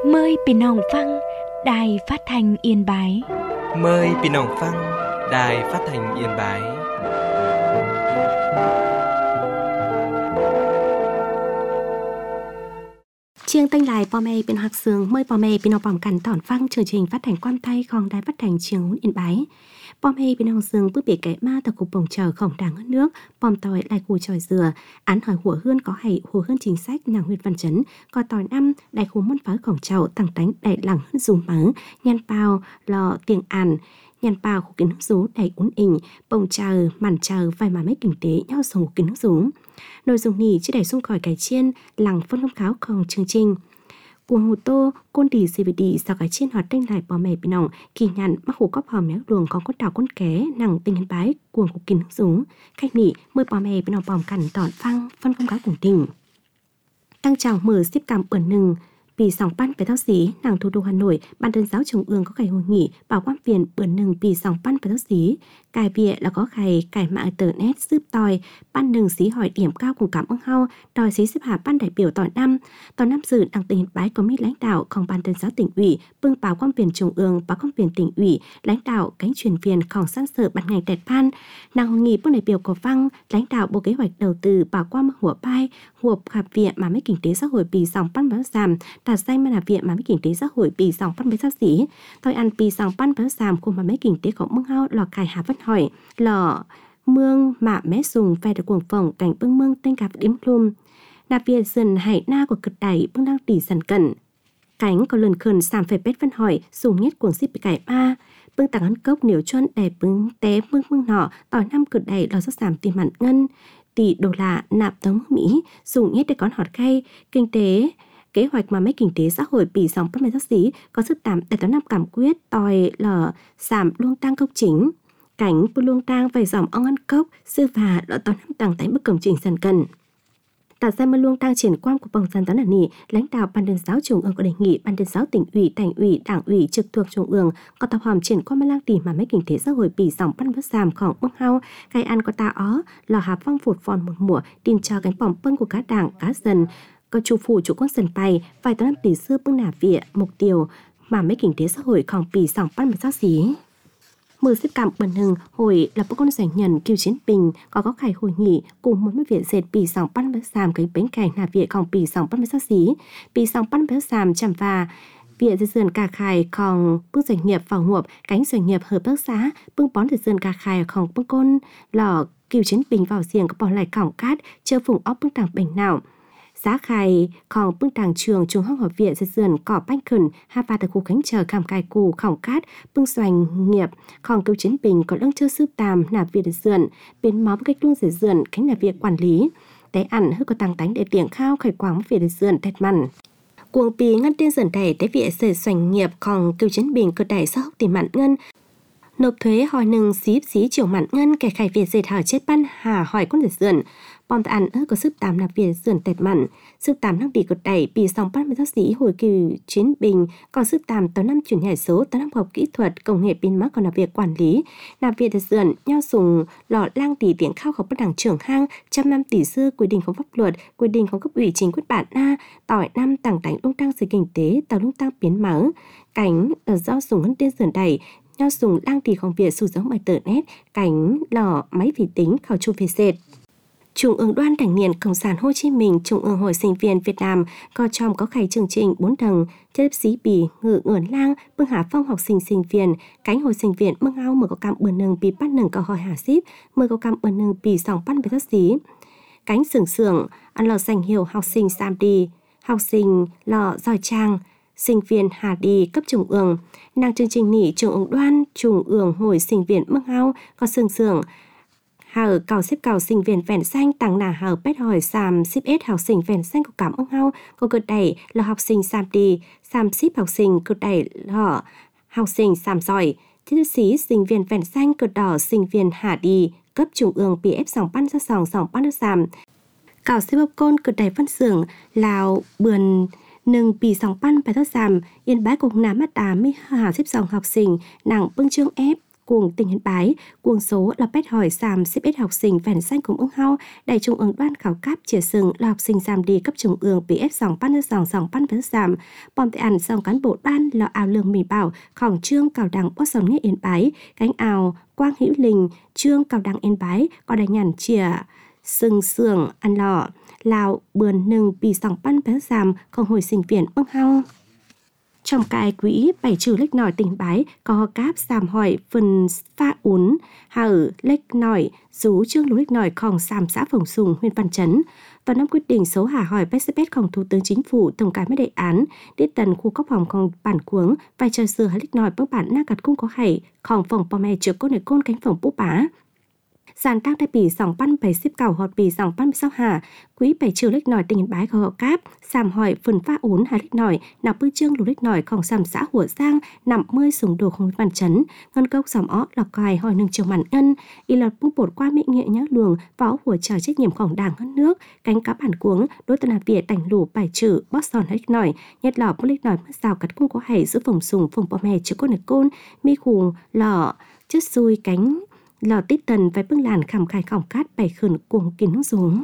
Mờiพี่น้องฟังđài phát thanh Yên Bái. Mời พี่น้องฟัง Đài Phát thanh Yên Bái. Chiêng tanh lại bò mê bên học sướng mời bò mê bên học bỏng cắn tỏn phăng chương trình phát thanh quan tayของđài phát thanh Chiêng Yên Bái. Bò mê bên học sướng bước bị kẻ ma tập cục bổng chờ khổng đáng hơn nước, bòm tỏi lại cù tròi dừa, án hỏi hủa hơn có hay hủa hơn chính sách nàng huyết văn chấn, có tỏi năm đại khu môn phá khổng trầu tăng tánh đại lẳng hơn dùng mắng, nhăn bao lò tiếng àn. Nhàn bao của kiến nước rú đầy uốn ỉnh, bông chờ, màn chờ vài mà mấy kinh tế nhau sống của kiến nước rú. Nội dung này chỉ đẩy xung khỏi cái chiên, lằng phân công kháo không chương trình. Cuồng hồ tô, côn đi CVD sau cái chiên hoạt tranh lại bò mè bên nòng, kỳ nhàn mắc hồ cóp hòm méo luồng còn có đảo con ké, nằng tình hình bái, cuồng của kiến nước rú. Khách nị, mời bò mè bên nòng bòm cằn tọn phăng, phân công kháo cùng tình. Tăng chào mở xếp cảm bẩn nừng. Vì sòng pan phải thao xí, nàng thủ đô Hà Nội, ban đơn giáo Trung ương có ngày hội nghị bảo quan viện bữa nừng vì sòng pan phải thao xí. Cài viện là có ngày cài mạng internet giúp tòi, ban nừng xí hỏi điểm cao cùng cảm ơn hao, đòi xí xếp hạ ban đại biểu tỏi năm dự đăng tình bái có mít lãnh đạoของban đơn giáo tỉnh ủy, bưng bảo quan viện Trung ương, bảo quan viện tỉnh ủy, lãnh đạo cánh truyền viênของsản sở ban ngành đẹp ban. Nàng hội nghị bưng đại biểu có văng, lãnh đạo bộ kế hoạch đầu tư bảo quan hủa bai, hụp hạp viện mà mấy kinh tế xã hội vì sòng pan báo giảm. Đạt danh mà là viện mà mấy kinh tế xã hội bị dòng pan với giáo sĩ, tôi ăn bị dòng pan với giảm cùng mà mấy kinh tế có mương hao lò cài hà vất hỏi lò mương mà mé sùng về được cuồng phòng cảnh bưng mương tên gặp điểm lùm là viện dần hải na của cực đẩy bưng đang tỉ dần cẩn cánh có lần khẩn giảm phải bét vân hỏi sùng nhất cuồng xếp bị cải ba bưng tặng ăn cốc nếu chuân để bưng té mương nọ tỏi năm cực đẩy lò rất giảm tiền mặn ngân tỷ đô la nạp tống Mỹ sùng nhất để con hot khay kinh tế kế hoạch mà mấy kinh tế xã hội bị dòng bất mê giáo sĩ có sức tạm để toán năm cảm quyết tòi lở giảm luông tăng cốc chính cảnh bu luông tăng về dòng ông ăn cốc sư và lỡ toán năm tăng tánh bức công trình dần cần tại sao mà luông tăng triển quan của bồng dân toán là nỉ lãnh đạo ban đơn giáo Trung ương có đề nghị ban đơn giáo tỉnh ủy thành ủy đảng ủy trực thuộc Trung ương có tập hòm triển quan mà lang tỉ mà mấy kinh tế xã hội bị dòng bất mê giảmของbông hao cái ăn có ta ó lò hà phong phụt phòn một mùa tin cho cánh bỏng bưng của cá đảng cá dần có chủ phủ chủ quân sân bay vài toán tỷ xưa bưng nả viện mục tiêu mà mấy kinh tế xã hộiของปี2024มือxếp cảm bần hừng hội là bộ con doanh nhân Kiều Chiến Bình có khai hội nghị cùng một viện dệtปี 2023 cái bến cảnh nả việnของปี 2024ปี 2023chạm và viện dệt dần cà khaiของbưng doanh nghiệp vào hộp cánh doanh nghiệp hợp tác xã bưng bón dệt dần cà khaiของbưng côn lò Kiều Chiến Bình vào riêng có bỏ lại cỏng cát chưa phùng óc bưng tảng bình nào giá khaiของbưng tàng trường trung học học viện dệt dần cỏ banh khẩn hai ba tại khu cánh chờ khảm cài cù khỏng cát bưng doanh nghiệpของKiều Chiến Bình có lăng chưa sư tàm nạp viện dệt dần biến máu cách luôn dệt dần cánh nạp viện quản lý té ăn hơi có tăng tánh để tiếng khao khởi quảng viện dệt dần tẹt mặn cuồng pì ngân tiên dần đẩy té viện dệt doanh nghiệpของKiều Chiến Bình cơ đẩy xã hội tiền mặn ngân nộp thuế hỏi nừng xí chiều mặn ngân kẻ khai viện dệt hở chết ban hà hỏi con dệt dần bom tạ ăn có sức tạm nạp viện dần tẹt mặn sức tạm năng bị cột đẩy bị sòng bắt với giáo sĩ hồi Kiều Chiến Bình còn sức tạm tàu năm chuyển nhảy số tàu năm học kỹ thuật công nghệ pin mắc còn là việc quản lý nạp viện dần nhau dùng lọ lang tỷ tiếng khao học bất đẳng trưởng hang trăm năm tỷ xưa quy định không pháp luật quy định không cấp ủy chính quyết bản na tỏi năm tảng tánh lung tăng sự kinh tế tàu lung tăng biến máu cảnh ở do dùng ngân tiên dần đẩy nhau dùng lang tỷ không việc sử dụng bài internet cảnh lò máy vi tính khảo chụp về dệt Trung ương Đoàn Thanh niên Cộng sản Hồ Chí Minh, Trung ương Hội sinh viên Việt Nam có trong có khai chương trình 4 tầng, chất sĩ bì, ngự ngưỡng lang, bưng hạ phong học sinh sinh viên, cánh hội sinh viên mưng ao mở có cam bữa nâng bì bắt nâng có hỏi hạ ship, mở có cam bữa nâng bì sòng bắt với tác sĩ. Cánh sưởng, ăn lò danh hiệu học sinh Sam đi, học sinh lò giỏi trang, sinh viên Hà đi cấp Trung ương. Năng chương trình nỉ Trung ương Đoàn, Trung ương Hội sinh viên mưng ao có sưởng, hở cầu xếp cầu sinh viên vẹn xanh tăng nà hở bét hỏi xàm xếp ết học sinh vẹn xanh của cảm ơn hao có cơ đẩy là học sinh xàm đi xàm xếp học sinh cơ đẩy là học sinh xàm giỏi thiết sĩ sinh viên vẹn xanh cơ đỏ sinh viên hạ đi cấp Trung ương PF sòng ban ra sòng ban được xàm cầu xếp học côn cơ đẩy văn xưởng lào bườn nâng bị sòng ban bài thất xàm Yên Bái cùng nắm mắt đá mới hạ xếp dòng học sinh nặng bưng chương ép cuồng tỉnh Yên Bái, cuồng số là bét hỏi giảm xếp ít học sinh vẻn xanh cùng ưng hao, đại trung ương đoan khảo cáp chia sừng là học sinh giảm đi cấp trung ương bị ép dòng ban vẫn giảm, bom tại ăn dòng cán bộ ban là ảo lương mì bảo, khỏng trương cào đằng bót dòng nghĩa Yên Bái, cánh ảo Quang Hữu Linh, trương cào đằng Yên Bái, có đại nhàn chìa sừng sườn ăn lọ, lào bườn nừng bị dòng ban giảm, không hồi sinh viên ưng hao. Trong cái quỹ bảy trừ lếch nổi tỉnh Bái có cáp giảm hỏi phần pha ún hở lếch nổi rú trương lũ lếch nổi khòng giảm xã Phổng Sùng huyện Văn Chấn. Vào năm quyết định số hà hỏi PCPSของThủ tướng Chính phủ tổng cái mấy đề án tiết tần khu cấp phòngของbản cuống vai trò sửa lếch nổi bước bản na gặt cung có hảyของphòng bò mè trước côn để côn cánh phòng bú bá. Giàn tác đại bì sòng pan bảy xếp cào họt bì sòng pan sao hà quý bảy trừ lếch nổi tỉnh Yên Bái có cáp giảm hỏi phần pha ún hà lếch nổi nằm bư trương lũ lếch nổiของsầm xã Hủa Giang nằm 10 sùng đồ không Văn Chấn ngân cốc sòng ó lọc cài hỏi nương trường mặn ngân y lọt bung bột qua mỹ nghệ nhớ luồng võ hủa chờ trách nhiệmของđảng hơn nước cánh cá bản cuống đối tân hà việt tành lũ bảy trừ bót sòn lếch nổi nhét lọ bút lếch nổi mất rào cắt cung có hảy giữa Phổng Sùng phòng bò mè trước côn để côn mi khùng lọ chất xui cánh lò tít tần với bưng làn khảm khai khỏng cát bảy khẩn cuồng kín nước xuống.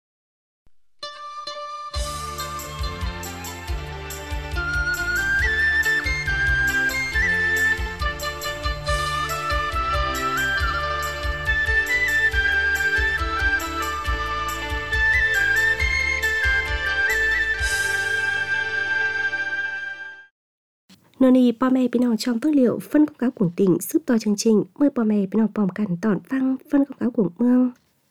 Noni bò mè bên nào trong tư liệu phân công cáo của tỉnh giúp to chương trình mời bò mè bên nào bòm cằn tỏn phăng phân công cáo của mương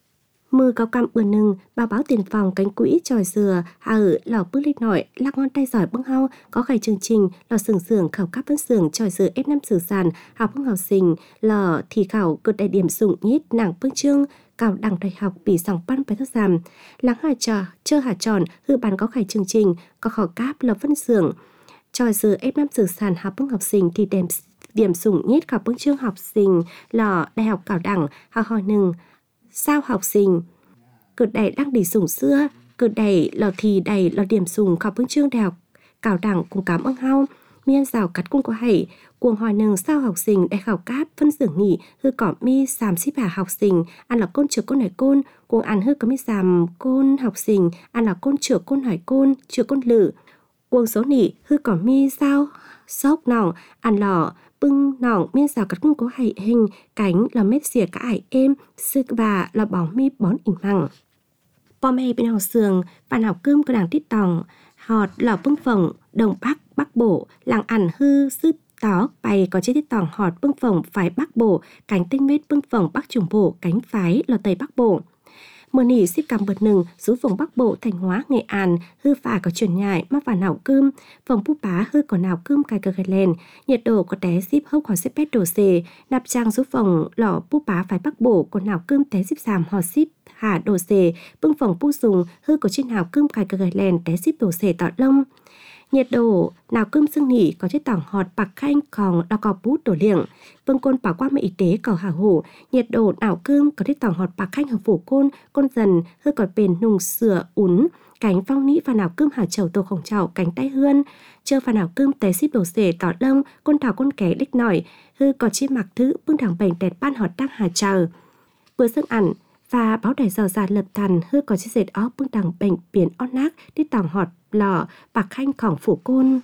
mưa cao cam ươn nừng báo tiền phòng cánh quỹ tròi dừa ở lò bước lít nổi lạc ngon tay giỏi bưng hao có khai chương trình lò sưởng khảo cáp phân xưởng tròi dừa F5 sử sàn học bưng học sinh lò thì khảo cực đại điểm dụng nhít nàng bưng trương cào đằng đại học bị sòng pan phải thất giảm lắng hà trò chơ hà tròn hư bàn có khai chương trình có khảo cáp lò phân xưởng tròi dừa F5 sử sàn học bưng học sinh thì điểm dụng nhít khảo bưng trương học sinh lò đại học cào đẳng học hỏi nừng sao học sinh cực đầy đang đi sủng xưa cực đầy lò thì đầy lò điểm sủng khảo bưng trương đại học cào đẳng cùng cảm ơn hao miên rào cắt cung có hảy cuồng hỏi nừng sao học sinh đại khảo cáp phân xưởng nghỉ hư cỏ mi xàm xíp hà học sinh ăn là côn chữa côn hỏi côn cuồng ăn hư có mi xàm côn học sinh ăn là côn chữa côn hỏi côn chữa côn lử cuồng số nỉ hư cỏ mi sao sốc nòng ăn lò bưng nòng miên rào cắt cung có hảy hình cánh là mét xìa cả ải êm sư và là bóng mi bón ỉnh măng bò mè bên học sườn bàn học cơm của đảng tít tòng họt lò bưng phồng đồng bắc bổ làng ẩn hư sư tó bày có chế tít tòng họt bưng phồng phái bắc bổ cánh tinh mết bưng phồng bắc trung bộ cánh phái lò tây bắc bổ mưa nỉ xếp cầm bật nừng rú vùng bắc bộ Thanh Hóa Nghệ An hư phà có chuyển nhại mắc vào nào cơm phòng búp bá hư có nào cơm cài cờ gạch lên nhiệt độ có té zip hốc khỏi xếp pet đồ xề nạp trang rú phòng lò búp bá phải bắc bộ có nào cơm té zip giảm họ ship hà đồ xề bưng phòng pu dùng hư có trên nào cơm cài cờ gạch lên té zip đồ xề tọt lông nhiệt độ nào cơm xương nỉ có chế tỏng họt bạc khanh còn đo cò bút đổ liệng vương côn bảo qua mẹ y tế cầu hà hổ nhiệt độ nào cơm có chế tỏng họt bạc khanh ở phủ côn dần hơi còn bền nùng sửa ún cánh phong nĩ và nào cơm hà chầu tô khổng chậu cánh tay hươn chơi và nào cơm té ship đổ xề tỏ đông côn thảo côn ké đích nổi hư có chi mặc thứ bưng thẳng bành tẹt ban họt đang hà chờ bữa sức ẩn và báo đài giàu già lập thần hư có chiếc dệt ó bưng đằng bệnh biển on nác đi tòng họt lò bạc khanh khỏng phủ côn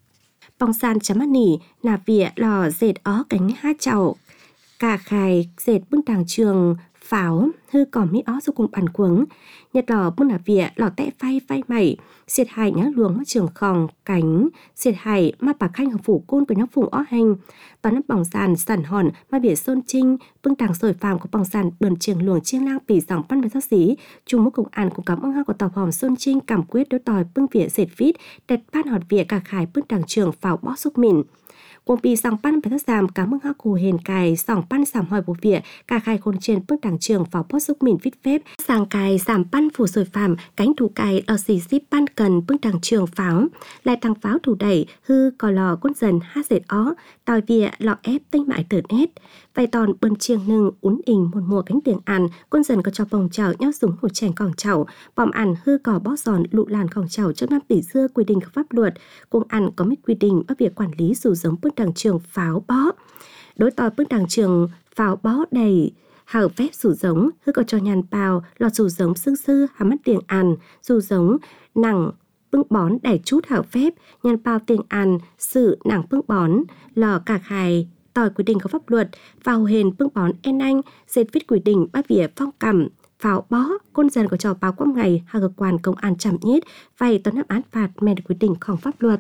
bong san chấm ăn nỉ nà vỉa lò dệt ó cánh hát chậu cả khài dệt bưng đằng trường pháo hư cỏ mỹ ó do cùng bàn cuống nhật lò bưng nà vỉa lò tẽ phay mẩy xiệt hài nhá luồng mắt trường khòng cánh xiệt hài mà bạc khanh ở phủ côn của nhóc phùng ó hành toàn nắp bong sàn sẵn hòn mà bỉa sơn trinh bưng đằng sồi phàm của bong sàn bườn trường luồng chiêng lang pỉ dòng pan với giáo xí chung mức cùng ăn cùng cảm ơn ha của tàu hòm sơn trinh cảm quyết đối tòi bưng vỉa dệt vít đẹp pan họt vỉa cả khải bưng đằng trường pháo bó xúc mìn cuồng pì sòng pan phải thất giảm cảm ơn ha cù hền cài sòng pan sàm hỏi bộ vỉa cả khai khôn trên bưng đằng trường pháo bó xúc mìn vít phép sàng cài sàm pan phủ sồi phàm cánh thủ cài lò xì xíp pan cần bưng đằng trường pháo lại tăng pháo thủ đẩy hư cò lò côn dần hát dệt ó tòi vỉa lọ ép tinh mại tợn ết vài tòn bơn chiêng nưng ún ình một mùa cánh tiền ăn côn dần có cho bồng chảo nhau súng hột chèn còng chảo bòm ăn hư cò bó giòn lụ làn còng chảo trong năm tỷ xưa quy định của pháp luật cùng ăn có mấy quy định ở việc quản lý sử dụng bưng đằng trường pháo bó đối tỏi bước đảng trường pháo bó đầy hở phép sử giống hư có cho nhàn bào lọt sử giống xương sư hà mắt tiền ăn sử giống nặng bưng bón đẩy chút hở phép nhàn bào tiền ăn sự nặng bưng bón lò cả hài tỏi quy định có pháp luật vào hền bưng bón en anh dệt viết quy định bát vỉa phong cẩm pháo bó côn dần của trò báo quang ngày hà cơ quan công an chậm nhất vay toán áp án phạt mẹ quy địnhของpháp luật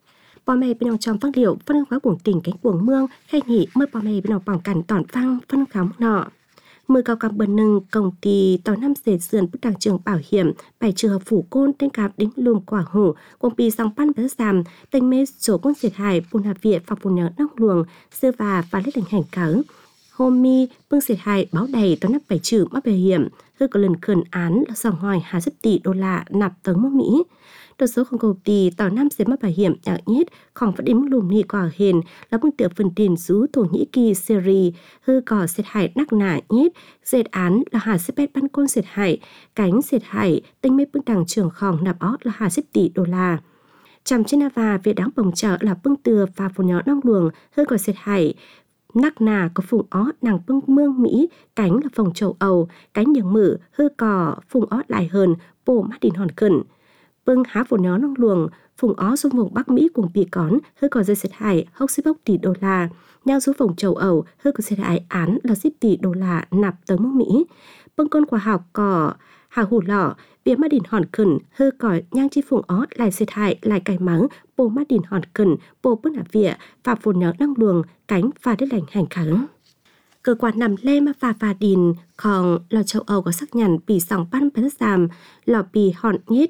bò mẹ bên trong phát liệu phân khóa cuồng tỉnh cánh cuồng mương khai nghỉ mới bò mẹ bên trong bảo cảnh tỏn phăng phân khám nọ mười cao cam bần nâng công ty tàu năm dệt sườn bức đảng trường bảo hiểm bài trường hợp phủ côn tên cạp đính lùm quả hổ công ty song pan bé giảm tên mê số côn diệt hải bùn hà việt và bùn nhớ nóc luồng sư và lết đánh hành cỡ hôm mi bưng diệt hải báo đầy tàu năm bài trừ mắc bảo hiểm hư có lần khẩn án là dòng hỏi 20 tỷ đô la nạp tới nước Mỹ. Đột sốของcông ty tàu năm sẽ mất bảo hiểm nhạc nhấtของphát đến mức lùm nhị quả hền là bưng tiệu phần tiền rú Thổ Nhĩ Kỳ Syria hư có diệt hải đắc nả nhất diệt án là 20 ban côn diệt hải cánh diệt hải tinh mê bưng đảng trưởngของnạp ót là 20 tỷ đô la. Chằm trên và việc đáng bồng trợ là bưng từa và phù nhỏ nông luồng hư có diệt hải nắc nà có phùng ó nàng bưng mương Mỹ cánh là phòng châu Âu cánh nhường mử hư cò phùng ó lại hơn bồ mắt đìn hòn cẩn bưng há phổ nhó nông luồng phùng ó xuống vùng Bắc Mỹ cùng bị cón hư có dây diệt hải hốc xếp bốc tỷ đô la nhau xuống phòng châu Âu hư có diệt hải án là 10 tỷ đô la nạp tới nước Mỹ bưng con quả học cò hà hủ lọ bia mắt đìn hòn cẩn hư cò nhang chi phùng ó lại diệt hải lại cày mắng bồ mắt đìn hòn cẩn bồ bức nạp vỉa và phổ nhó nông luồng cánh và đất lành hành kháng cơ quan nằm lê mà phà đìn còn lò châu Âu có xác nhận bị sòng pan bắn giảm lò bị hòn nhít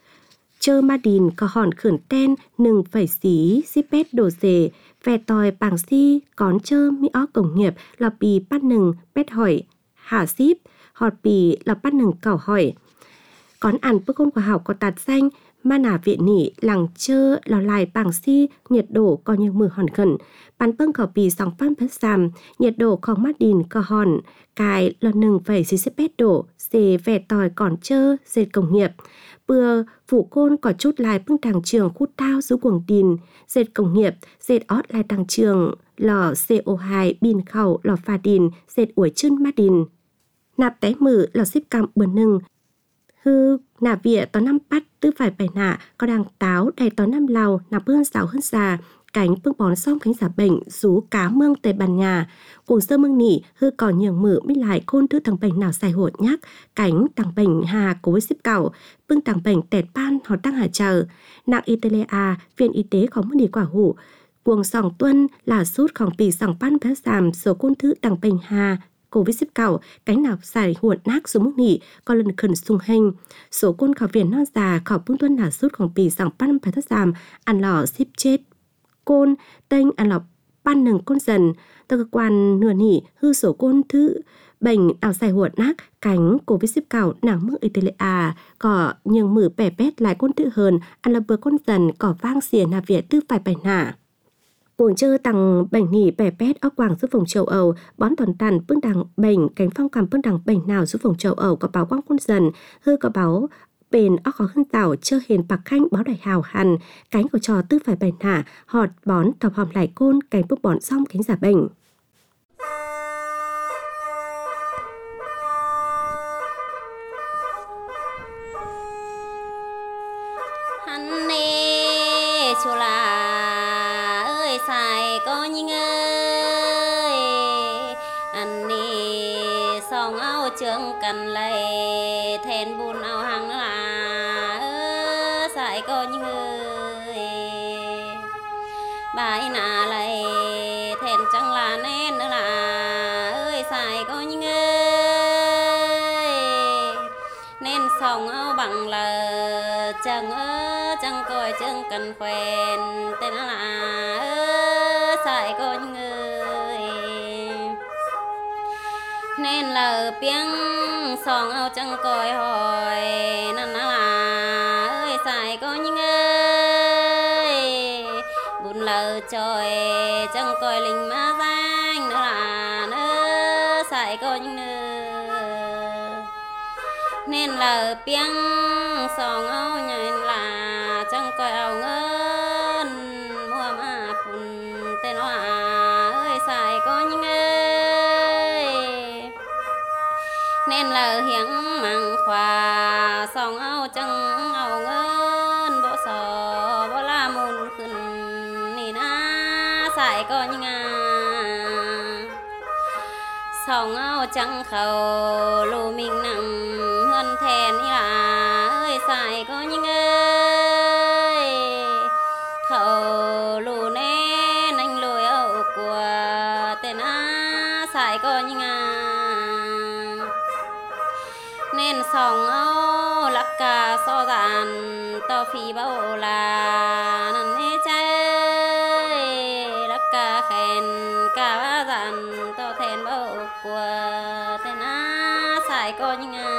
chơ ma đìn có hòn khẩn ten nừng phải xí pét đổ dề ve tòi bảng si cón chơ mi ó cổng nghiệp lò bì bắt nừng pét hỏi hạ ship họt bì lò bắt nừng cẩu hỏi cón ăn bức con quả học có tạt xanh ma nả viện nỉ lằng chơ lò lại bảng si nhiệt độ có như mưa hòn khẩn bán bưng khẩu bì sòng pan bắn giảm nhiệt độ không mát đìn có hòn cài lò nừng phải xí pét đổ dề ve tòi cón chơ dệt cổng nghiệp bừa phủ côn có chút lại bưng đảng trường khu tao dưới cuồng đìn dệt công nghiệp dệt ót lại đảng trường lò CO2 bin khẩu lò pha đìn dệt ủi chân mát đìn nạp té mử lò xếp cam bờ nừng hư nạp vỉa tó năm bắt tư phải bài nạ có đằng táo đầy tó năm lào nạp hơn sáu hơn già cánh bưng bón xong cánh giả bệnh rú cá mương tề bàn nhà cuồng sơ mương nỉ hư còn nhường mử mới lại khôn thứ thằng bệnh nào xài hột nhắc cánh thằng bệnh hà cố với xếp cẩu bưng thằng bệnh tẹt ban họ đang hà chờ nặng Italia viện y tế có mức đi quả hủ cuồng sòng tuân là sútของปี2023số côn thứ thằng bệnh hà cố với xếp cẩu cánh nào xài hột nát số mức nỉ có lần khẩn sung hành số côn khảo viện non già khảo bưng tuân là sútของปี 2023ăn lò xếp chết côn tên ăn lọc ban nừng côn dần từ cơ quan nửa nỉ hư sổ côn thứ bệnh ảo xài huột nát cánh cổ với xếp cào nàng mức Italia có nhường mử bẻ bét lại côn tự hơn ăn là bờ côn dần có vang xỉa nà việt tư phải bài nả cuồng chơ tăng bệnh nỉ bẻ bét óc quảng giúp vùng châu Âu bón toàn tàn bưng đằng bệnh cánh phong cầm bưng đằng bệnh nào giúp vùng châu Âu có báo quang côn dần hư có báo bền óc khó hơn tảo chơ hền bạc khanh báo đại hào hằn cánh của trò tư phải bài nả họt bón tọc hòm lại côn cánh bước bón xong cánh giả bệnh hắn nê chùa là ơi xài có những ơi anh nê xong áo trường cần lấy thèn buồn áo hàng là xài có những ơi bài nà lấy thèn chẳng là nên nữa là ơi xài có những ơi nên xong áo bằng là chẳng chẳng coi chẳng cần quen tên là xài có những người nên là tiếng xong áo chẳng coi hỏi nên là ơi xài có những người buồn lờ trời chẳng coi linh má danh nữa là nữa xài có những người nên là tiếng xong áo nhìn là chẳng coi áo ngân mua mà phun tên là ơi xài có nên là hiếng măng khoa song áo trắng áo ngân bỏ sò bỏ la môn khẩn nì na xài có như ngà song áo trắng khẩu lù mình nặng hơn thèn như là ơi xài có như ơi khẩu lù nên anh lùi áo của tên á xài có như ngà nên song áo lắc cả so dàn to phi bao là năn hê chơi lắc cả khen cả ba dàn to thèn bao của tên á xài có như ngà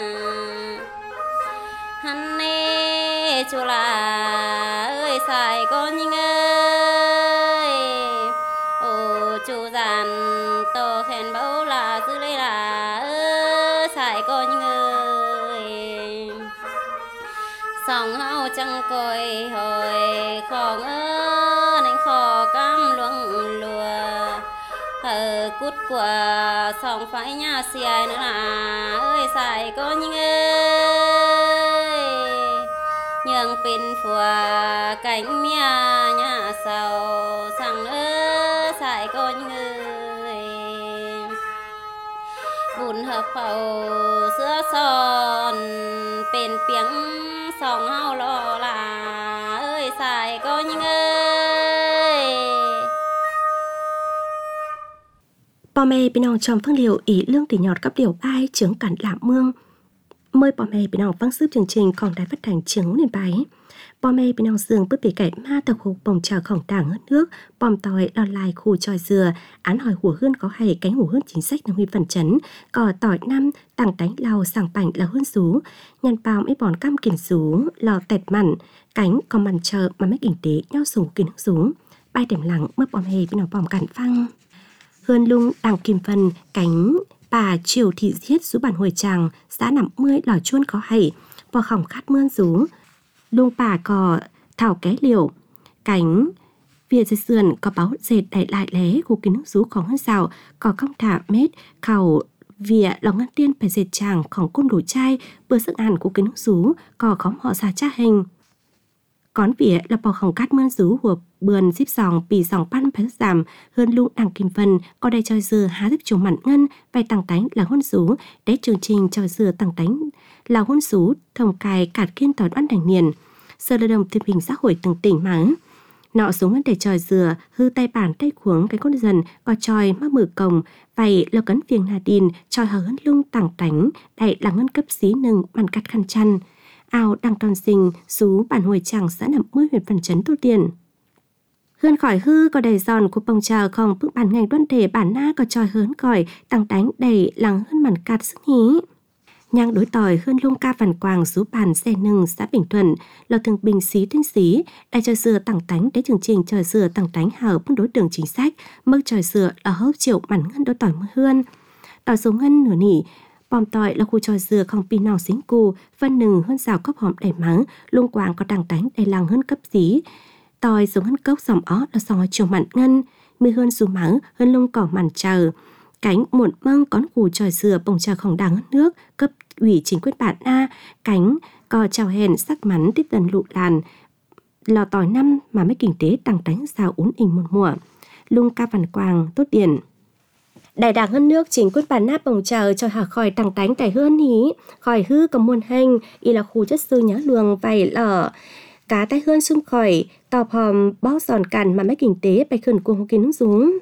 hắn nê chú là ơi xài có như ơi ô chú dàn to khen bao là giữ lấy là ơi xài có như ơi song áo trắng coi hồi khó ngơ nên khó cam luông lùa cút của song phải nhà xìa nữa là ơi xài có như ơi nhường pin phùa cánh mía nhà sầu sang ơi xài có như ơi bùn hợp khẩu sữa son bên tiếng song hao lo là ơi xài có như ơi Bò mê bên ông trong phương liệu ý lương tỷ nhọt cấp điều bài chứng cản lạm mương mời bò mê bên ông vắng sức chương trình còn đài phát thanh Trường Yên Bái bò mê bên ông dương bước bị kẻ ma tàu hộp bồng trào khổng đảng hơn nước bòm tỏi lo lại khu tròi dừa án hỏi hùa hơn có hay cánh hùa hơn chính sách nông huy phần chấn cò tỏi năm tàng đánh lao sàng bảnh là hơn rú nhằn bao mấy bòn cam kìm rú lò tẹt mặn cánh còn mặn chờ mà mấy kinh tế nhau sùng kinh rú bay đềm lặng mơ bò mê bên ông bòm cản phăng hơn lung đằng kim phần cánh bà triều thị giết rú bản hồi tràng xã nằm mươi lò chuôn có hay bò khổng khát mơn rú lung bà cò thảo ké liều cánh Phía dưới sườn có báo dệt đẩy lại lé khu kiến nước rú khó hơn rào, có công thả mết, khảo vỉa lòng ngân tiên phải dệt chàng khổng côn đủ chai, bữa sức ăn của kiến nước rú, có khóm họ xà cha hình. Cón vỉa là bò khổng cát mơn rú hùa bườn díp dòng bì dòng pan phải giảm hơn lung đằng kim vân, có đây chơi dừa há díp chủng mặn ngân, vay tăng tánh là hôn rú, để chương trình chơi dừa tăng tánh là hôn rú, thông cài cạt kiên tỏi đoán đành niền. Sơ lơ đồng thêm hình xã hội từng tỉnh mắng. Nọ xuống vấn đề tròi dừa, hư tay bản tay khuống cái con dần, có tròi mắc mở cổng, vậy là cấn phiền hà đìn, tròi hở hấn lung tảng tánh, đại là ngân cấp xí nừng, bàn cắt khăn chăn. Ao đăng tròn sinh, xú bản hồi chẳng xã nằm mươi huyện phần chấn tu tiền. Hươn khỏi hư có đầy giòn của bông chờ không bước bản ngành đoan thể bản na có tròi hớn còi, tăng đánh đầy lắng hơn màn cắt sức hí. Nhang đối tỏi hơn lung ca vằn quàng số bàn xe nừng xã Bình Thuận, lò thường bình xí tên xí, đại tròi dừa tặng tánh để chương trình tròi dừa tặng tánh hở bước đối tượng chính sách, mức tròi dừa là hốc triệu bản ngân đối tỏi mưa hươn. Tỏi số ngân nửa nỉ, bòm tỏi là khu tròi dừa không pin nào xính cù, phân nừng hơn rào cốc hòm đầy mắng, lung quàng có tặng tánh đầy làng hơn cấp xí. Tỏi số ngân cốc dòng ó là sò chiều mặn ngân, mưa hơn dù mắng hơn lung cỏ mặn chờ. Cánh muộn măng con củ tròi dừa bồng trà khổng đàng hơn nước, cấp ủy chính quyền bản na, cánh cò chào hèn sắc mắn tiếp dần lụ làn, lò tỏi năm mà mấy kinh tế tăng đánh sao uốn ình một mùa, lung ca vằn quàng tốt điển. Đại đảng hơn nước chính quyền bản na bồng chờ cho hà khỏi tăng đánh đại hơn hí, khỏi hư cầm muôn hành, y là khu chất sư nhá luồng vầy lở, cá tay hơn xung khỏi, tọp hòm bó giòn cằn mà mấy kinh tế bạch khẩn cuồng hồ kín xuống.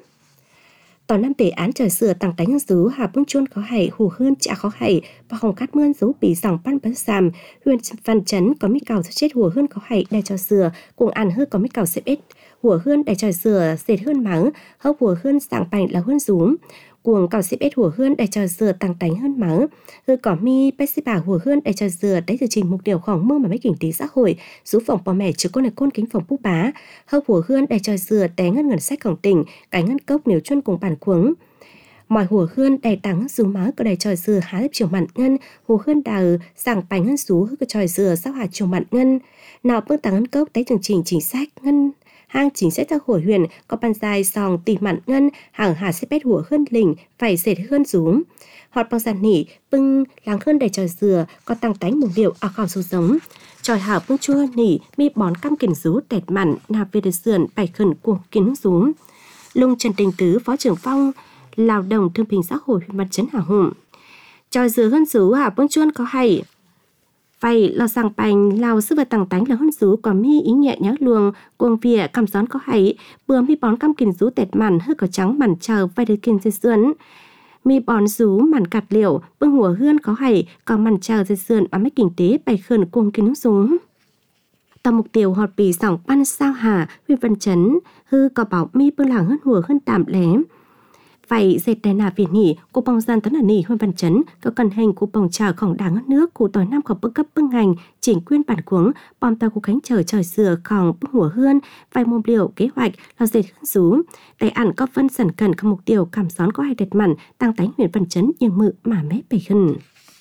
Tỏ năm tể án trời sửa tăng đánh rú hà bưng chôn có hảy hù hơn chả khó hảy và hồng cát mơn rú bị dòng pan bắn sàm huyền văn chấn có mấy cào chết hùa hơn có hảy đại trời sửa cùng ăn hơn có mấy cào xếp ít hùa hơn đại trời sửa dệt hơn mắng hốc hùa hơn sảng bành là hơn rú cuồng cào xếp ít hùa hơn đại trời sửa tăng đánh hơn mắng hư cỏ mi bét xếp bà hùa hơn đại trời sửa đấy chương trình mục tiêu khoảng mơ mà mấy kinh tế xã hội rú phòng bò mẹ chứ con này côn kính phòng búp bá hốc hùa hơn đại trời sửa té ngân sáchของtỉnh cái ngân cốc nếu chuyên cùng bản khuống mọi hùa hơn đầy tắng rú máu có đầy tròi dừa há chiều mặn ngân hùa hơn đào sảng bành ngân rú hư cái tròi dừa sao hà chiều mặn ngân nào bước tăng ngân cốc đấy chương trình chính sách ngân hang chính sách ta hồi huyền có bàn dài sòng tỉ mặn ngân hàng hà xếp bét hùa hơn lình phải dệt hơn rúm họt bằng giàn nỉ bưng làng hơn đầy tròi dừa có tăng tánh mùng điệu ở khảo số giống tròi hảo bưng chua nỉ mi bón cam kỉnh rú đẹp mặn nạp về đời sườn bày khẩn cuồng kiến rúm lung Trần Đình Tứ phó trưởng phong lao động thương binh xã hội huyện Mặt Trấn Hà Hùng tròi dừa hơn rú hảo bưng chuôn có hay vậy là sang bành lao sư và tăng tánh là hơn rú có mi ý nhẹ nhớ luồng cuồng vỉa cầm gión có hay bừa mi bón cam kỉnh rú tẹt mặn hơi có trắng mặn chờ vai được kiên dây sườn mi bón rú mặn cạt liệu bưng hùa hươn có hay có mặn chờ dây sườn và mấy kinh tế bày khẩn cuồng kiến rú tầm mục tiêu họt bì sòng ban sao hà huyện Văn Chấn hư có bảo mi bưng làng hơn hùa hơn tạm lém vậy dệt đài nà việt nhỉ cô bông gian tấn ở nỉ huyện Văn Chấn có cần hành của bông tràของđảng nước nước của tỏi năm của bức cấp bưng hành chỉnh quyên bản cuống bom tàu của cánh trời trời sửaของbưng hùa hươn vài mồm liều kế hoạch là dệt hơn rú đại ảnh có phân sẵn cần có mục tiêu cảm xón có hai đẹp mặn tăng tánh huyện Văn Chấn nhưng mự mà mép bày khẩn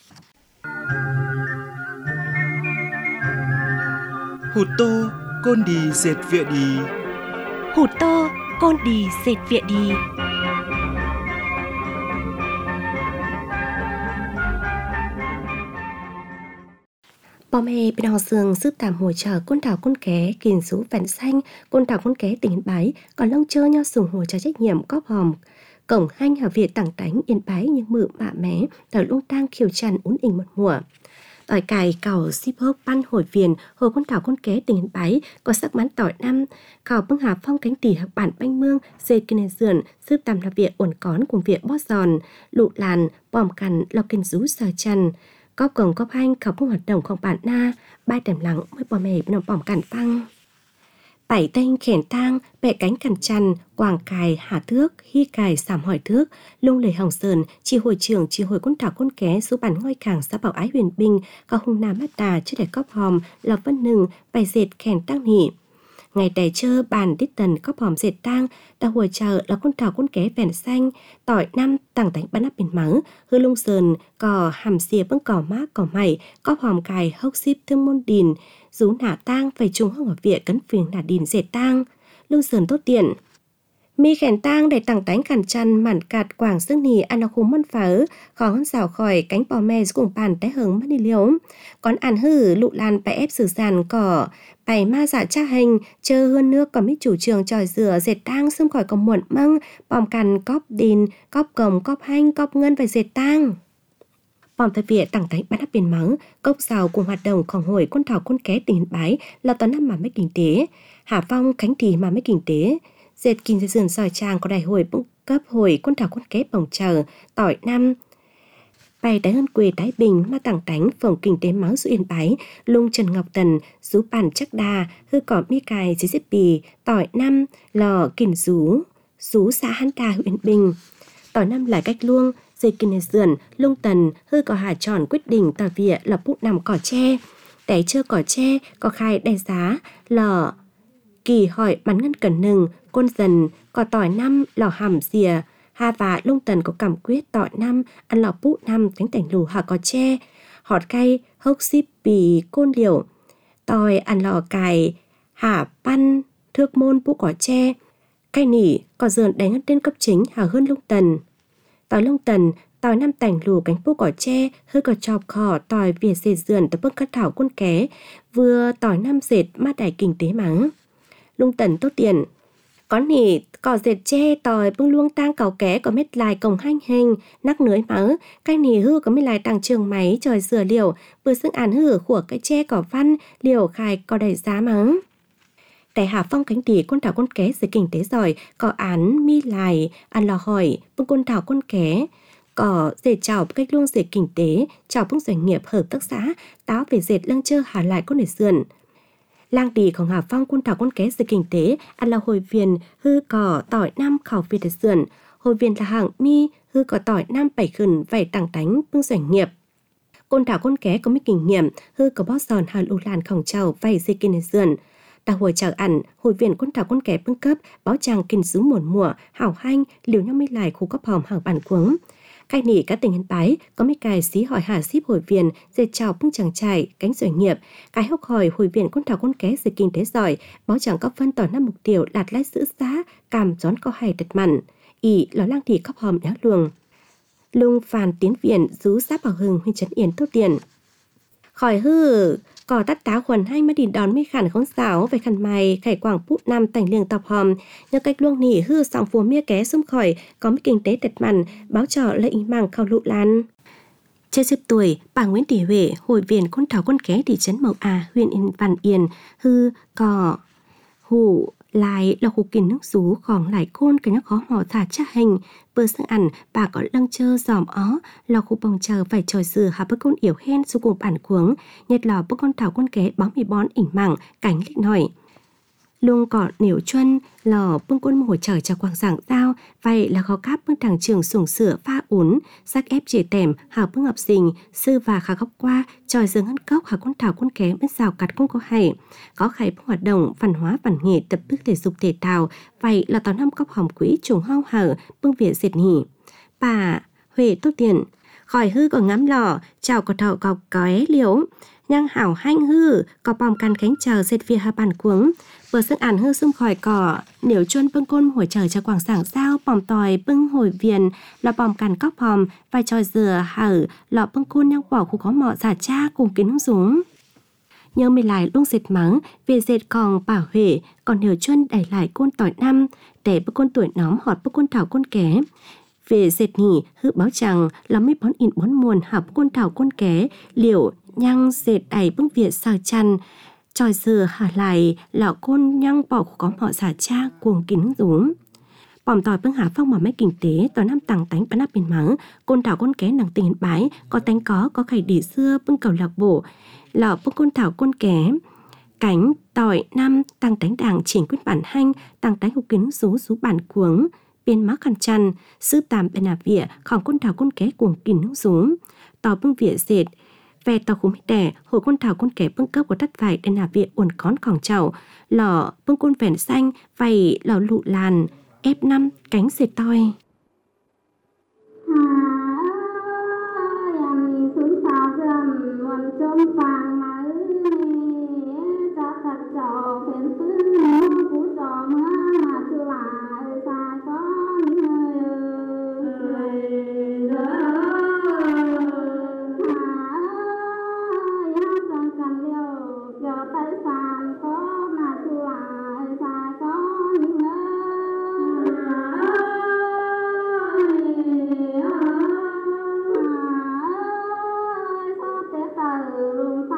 hụt tô côn đi dệt vịa đi hụt tô côn đi dệt vịa đi bom mẹ bên họ sương giúp tạm hỗ trợ côn đảo côn ké kìm rú vẹn xanh côn đảo côn ké tỉnh Yên Bái còn lông chơi nhau sùng hỗ trợ trách nhiệm cóp hòm cổng hanh ở Việt tảng tánh Yên Bái nhưng mự mạ mé tờ lung tang khiêu tràn ún ỉnh một mùa tỏi cài cào ship hốc ban hồi viền hồi côn đảo côn ké tỉnh Yên Bái có sắc mắn tỏi năm cào bưng hà phong cánh tỉ hợp bản banh mương dê kinh dườn giúp tạm là việc ổn cón cùng việc bót giòn lụ làn bòm cằn lo kinh rú sờ chăn cóp cổng cóp hanh khảo bưng hoạt độngของbản na bai đèm lắng mới bò mè bên bòm cằn tăng bảy tên khển tang bẹ cánh cằn chăn quàng cài hà thước hy cài sảm hỏi thước lung lầy hồng sơn chi hội trưởng chi hội côn đảo côn ké số bản ngôi cảng xã Bảo Ái Huyền Bình có hung nam mát đà chưa để cóp hòm là vân nừng bài dệt khèn tang nỉ ngày đại chơ bàn đít tần cóp hòm dệt tang ta hồi chờ là côn đảo côn ké vẹn xanh tỏi năm tàng tánh bắn áp biển mắng hư lung sơn cò hàm xìa bưng cỏ mát cỏ mày cóp hòm cài hốc ship thương môn đìn rú nả tang phải chung hông ở viện cấn phiền nả đìn dệt tang lung sơn tốt tiện mi khèn tang để tàng tánh cằn chăn mặn cạt quảng sức nì ăn nó khung mân phở khó hơn xào khỏi cánh bò me cùng bàn té hứng mất đi liếu còn ăn hử lụ lan bẻ ép sử sàn cỏ bày ma dạ cha hành chơ hơn nước còn biết chủ trường tròi dừa dệt tang xâm khỏi còn muộn măng bòm cằn cóp đìn cóp cổng cóp hanh cóp ngân phải dệt tang bòm thời viện tàng tánh bắn áp biển mắng cốc xào cùng hoạt độngของhội côn đảo côn ké tỉnh Yên Bái là toán năm mà mấy kinh tế Hà Phong cánh thì mà mấy kinh tế dệt kinh dây sườn sỏi tràng có đại hội bưng cấp hội côn đảo côn ké bồng chờ tỏi năm bày đáy hơn quê Thái Bình mà tàng tánh phòng kinh tế máu su Yên Bái lung Trần Ngọc Tần rú bản chắc đà hư cỏ mi cài dế xếp bì tỏi năm lò kìm rú xã Hán Đà huyện Bình tỏi năm lại cách luông dây kinh dườn lung Tần hư cỏ hà tròn quyết định tỏi vịa là bút nằm cỏ tre đáy chơ cỏ tre có khai đáy giá lò kỳ hỏi bắn ngân cẩn nừng côn dần cỏ tỏi năm lò hàm dìa hà và lung Tần có cảm quyết tỏi năm ăn lò bút năm cánh tảnh lù hà có tre họt cay hốc ship bì côn liều tỏi ăn lò cài hà pan thước môn bút cỏ tre cay nỉ cỏ dườn đánh ngân tên cấp chính hà hơn lung Tần tỏi lung Tần tỏi năm tảnh lù cánh bút cỏ tre hơi cỏ chọc khỏ tỏi việt dệt dườn tập bức cắt thảo côn ké vừa tỏi năm dệt mát đài kinh tế mắng lung Tần tốt tiền có nỉ cỏ dệt tre tỏi bưng luông tang cào ké có mét lại cổng hanh hình nắc nưới mớ cái nỉ hư có mét lại tàng trường máy tròi dừa liều vừa xưng án hử của cái tre cỏ văn liều khai có đầy giá mắng tại Hà Phong cánh tỉ côn đảo côn ké sự kinh tế giỏi có án mi lại ăn lò hỏi bưng côn đảo côn ké có dệt chảo cách luông dệt kinh tế chảo bưng doanh nghiệp hợp tác xã táo về dệt lăng chơ hà lại con để sườn lang điของHà Phong côn đảo côn ké sự kinh tế ăn là hồi viên hư cỏ tỏi năm khảo về để sườn hồi viên là hàng mi hư cỏ tỏi năm bảy khẩn vảy tàng tánh bưng doanh nghiệp côn đảo côn ké có mấy kinh nghiệm hư có bót giòn hà lù làn khổng trào vảy dây kinh để sườn ta hồi chờ ẩn hồi viện côn đảo côn ké bưng cấp báo chàng kinh sứ muộn mùa hảo hanh liều nhau mới lại khu cấp hòm hàng bản cuống Cái nỉ các tỉnh Yên Bái có mấy cái xí hỏi hà xíp hồi viện dệt chào bưng chẳng trải cánh doanh nghiệp cái hốc hỏi hồi viện con thảo con ké sự kinh tế giỏi báo chẳng có phân tỏ năm mục tiêu đạt lái giữ giá cảm gión có hay đật mặn ỉ lò lang thì khóc hòm đá luồng lung phàn tiến viện rú giáp bảo hừng huyên trấn yển tốt tiền khỏi hư cỏ tắt táo khuẩn hay mới đi đón mấy khản không xảo về khăn mày khải quảng pút nam tành liềng tọc hòm nhờ cách luông nỉ hư sòng phùa mía ké xung khỏi có mấy kinh tế tật mặn báo trò lệ ý màng khao lụ lan. Trên 10 tuổi, bà Nguyễn Thị Huệ, hội viên con thảo con ké thị trấn Mậu À, huyện Văn Yên, hư cỏ hủ lại là khu kinh nước rú còn lại côn cái nó khó mò thả cha hình bơ sương ăn bà có lăng chơ giòm ó là khu bồng chờ phải tròi sửa hà bơ con yểu hen su cùng bản cuống nhật lò bơ con thảo con ké bóng mì bón ỉnh mảng cánh lịch nổi luôn có nếu chuân lò bưng quân mồi trời cho quang giảng giao vậy là khó cáp bưng thằng trường sủng sửa pha uốn sắc ép chỉ tèm hào bưng học sinh sư và khá góc qua tròi dương hân cốc hà con thảo con ké bên rào cắt cũng có hay có khải hoạt động văn hóa văn nghệ tập bước thể dục thể thao vậy là tao năm cốc hòm quỹ trùng hao hở bưng viện dệt nhỉ bà Huệ tốt tiền khỏi hư có ngắm lò chào có thầu có cói liếu nhang hảo hanh hư có bom can cánh chờ dệt phía hà bản cuống vừa sức ăn hư xung khỏi cỏ nếu chuôn bưng côn hồi trời cho quảng sảng sao bòm tòi bưng hồi viền lò bòm càn cóc hòm vai tròi dừa hở lọ bưng côn nhang bỏ khu có mọ giả cha cùng kính súng nhớ mình lại luôn dệt mắng về dệt còn bảo huệ còn nếu chuôn đẩy lại côn tỏi năm để bưng côn tuổi nóm họt bưng côn thảo côn ké về dệt nhỉ hư báo chẳng là mấy bón in bón muôn học côn thảo côn ké liệu nhang dệt đẩy bưng viện sờ chăn tròi dừa hà lại lọ côn nhang bỏ có họ giả cha cuồng kính rúm bòm tỏi bưng hà phong mà mấy kinh tế tỏi năm tàng tánh bắn áp bên mắng côn thảo côn ké nàng tình Yên Bái có tánh có khải đỉ xưa bưng cầu lạc bổ lọ bưng côn thảo côn ké cánh tỏi năm tăng tánh đảng chỉnh quyết bản hanh tăng tánh hục kính rú bản cuống bên má khăn chăn sư tàm bên vỉa khỏng côn thảo côn ké cuồng kính rúm tỏ bưng vỉa dệt về tàu khung đẻ hồi con thảo con kẻ bưng cấp của đất vải để là việc uốn con còng chậu lò bưng côn vẻn xanh vầy lò lụ làn ép năm cánh dệt toi Hãy subscribe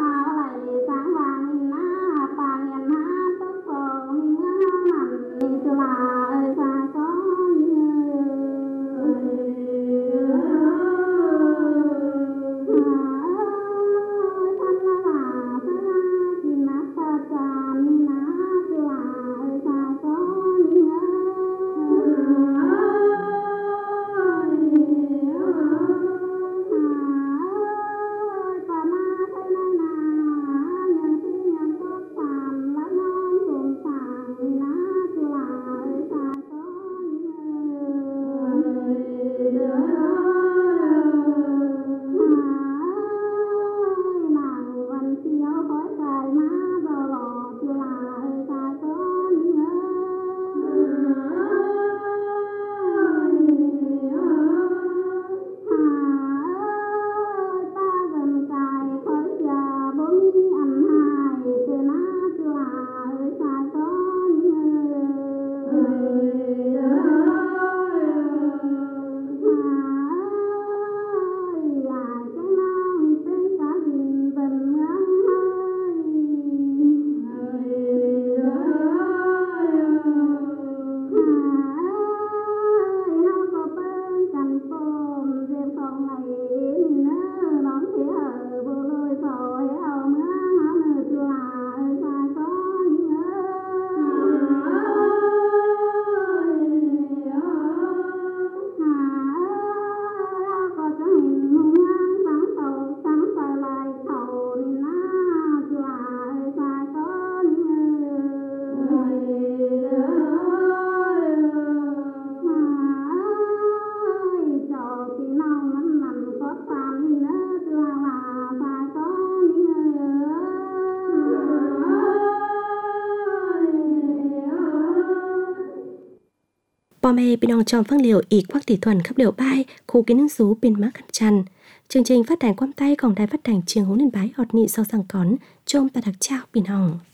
Bò mê bên ông tròn phương liệu ý quắc tỷ thuần khắp liệu bay, khu kiến nương số bên mắc khăn chăn. Chương trình phát hành quang tayของĐài Phát thanh Truyền hình Yên Bái ọt nị sau sang cón, trôm ta đặc trao bên hồng.